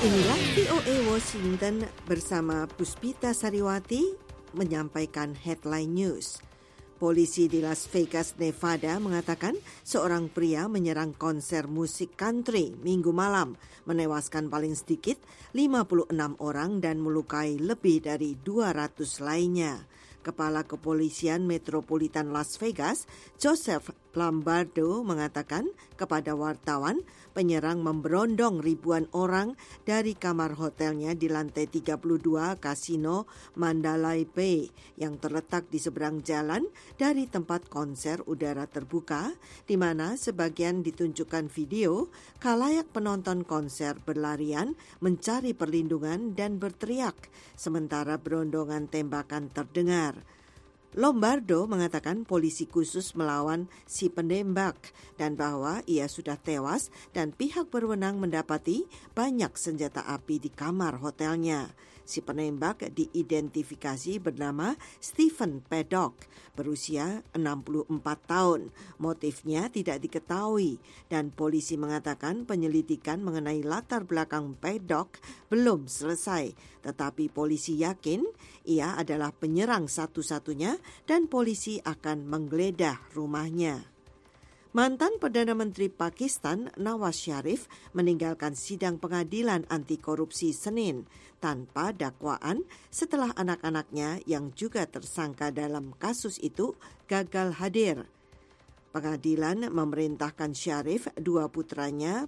Inilah VOA Washington bersama Puspita Sariwati menyampaikan headline news. Polisi di Las Vegas, Nevada mengatakan seorang pria menyerang konser musik country Minggu malam, menewaskan paling sedikit 56 orang dan melukai lebih dari 200 lainnya. Kepala Kepolisian Metropolitan Las Vegas, Joseph Lombardo, mengatakan kepada wartawan penyerang memberondong ribuan orang dari kamar hotelnya di lantai 32 Kasino Mandalay Bay yang terletak di seberang jalan dari tempat konser udara terbuka, di mana sebagian ditunjukkan video khalayak penonton konser berlarian mencari perlindungan dan berteriak, sementara berondongan tembakan terdengar. Lombardo mengatakan polisi khusus melawan si penembak dan bahwa ia sudah tewas dan pihak berwenang mendapati banyak senjata api di kamar hotelnya. Si penembak diidentifikasi bernama Stephen Paddock, berusia 64 tahun. Motifnya tidak diketahui dan polisi mengatakan penyelidikan mengenai latar belakang Paddock belum selesai. Tetapi polisi yakin ia adalah penyerang satu-satunya dan polisi akan menggeledah rumahnya. Mantan Perdana Menteri Pakistan Nawaz Sharif meninggalkan sidang pengadilan anti korupsi Senin tanpa dakwaan setelah anak-anaknya yang juga tersangka dalam kasus itu gagal hadir. Pengadilan memerintahkan Sharif, dua putrinya,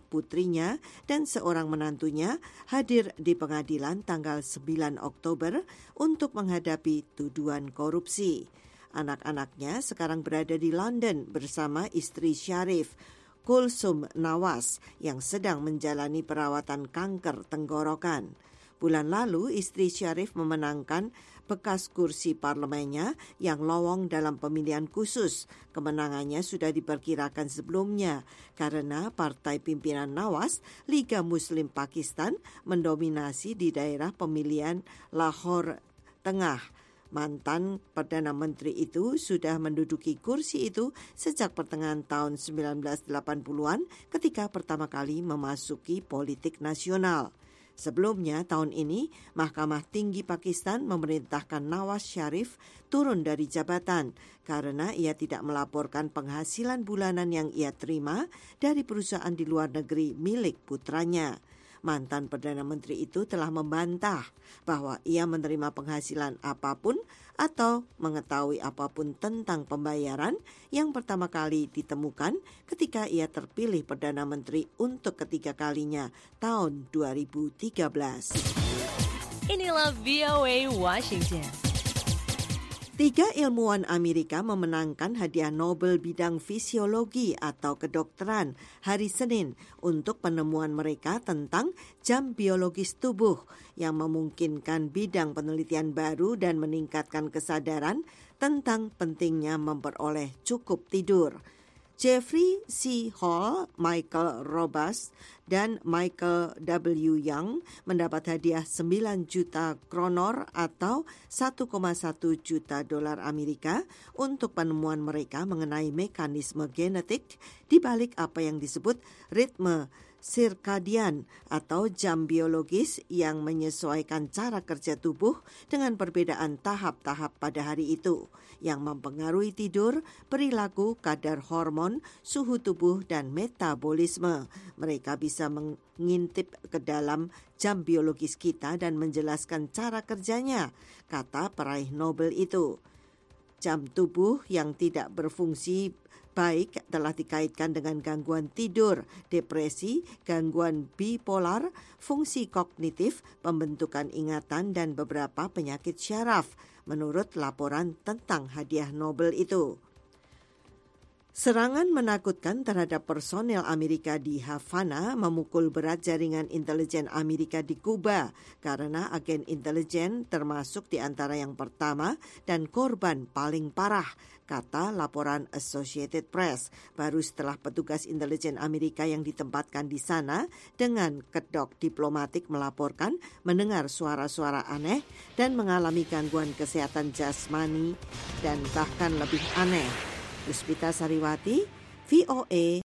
dan seorang menantunya hadir di pengadilan tanggal 9 Oktober untuk menghadapi tuduhan korupsi. Anak-anaknya sekarang berada di London bersama istri Sharif, Kulsum Nawaz, yang sedang menjalani perawatan kanker tenggorokan. Bulan lalu, istri Sharif memenangkan bekas kursi parlemennya yang lowong dalam pemilihan khusus. Kemenangannya sudah diperkirakan sebelumnya karena partai pimpinan Nawaz, Liga Muslim Pakistan, mendominasi di daerah pemilihan Lahore Tengah. Mantan Perdana Menteri itu sudah menduduki kursi itu sejak pertengahan tahun 1980-an ketika pertama kali memasuki politik nasional. Sebelumnya tahun ini, Mahkamah Tinggi Pakistan memerintahkan Nawaz Sharif turun dari jabatan karena ia tidak melaporkan penghasilan bulanan yang ia terima dari perusahaan di luar negeri milik putranya. Mantan Perdana Menteri itu telah membantah bahwa ia menerima penghasilan apapun atau mengetahui apapun tentang pembayaran yang pertama kali ditemukan ketika ia terpilih Perdana Menteri untuk ketiga kalinya tahun 2013. Inilah VOA Washington. 3 ilmuwan Amerika memenangkan hadiah Nobel bidang fisiologi atau kedokteran hari Senin untuk penemuan mereka tentang jam biologis tubuh yang memungkinkan bidang penelitian baru dan meningkatkan kesadaran tentang pentingnya memperoleh cukup tidur. Jeffrey C. Hall, Michael Robas, dan Michael W. Young mendapat hadiah 9 juta kronor atau 1,1 juta dolar Amerika untuk penemuan mereka mengenai mekanisme genetik di balik apa yang disebut ritme sirkadian atau jam biologis yang menyesuaikan cara kerja tubuh dengan perbedaan tahap-tahap pada hari itu yang mempengaruhi tidur, perilaku, kadar hormon, suhu tubuh, dan metabolisme. Mereka bisa mengintip ke dalam jam biologis kita dan menjelaskan cara kerjanya, kata peraih Nobel itu. Jam tubuh yang tidak berfungsi baik telah dikaitkan dengan gangguan tidur, depresi, gangguan bipolar, fungsi kognitif, pembentukan ingatan, dan beberapa penyakit syaraf, menurut laporan tentang hadiah Nobel itu. Serangan menakutkan terhadap personel Amerika di Havana memukul berat jaringan intelijen Amerika di Kuba karena agen intelijen termasuk di antara yang pertama dan korban paling parah, kata laporan Associated Press, baru setelah petugas intelijen Amerika yang ditempatkan di sana dengan kedok diplomatik melaporkan mendengar suara-suara aneh dan mengalami gangguan kesehatan jasmani dan bahkan lebih aneh. Puspita Sariwati, VOA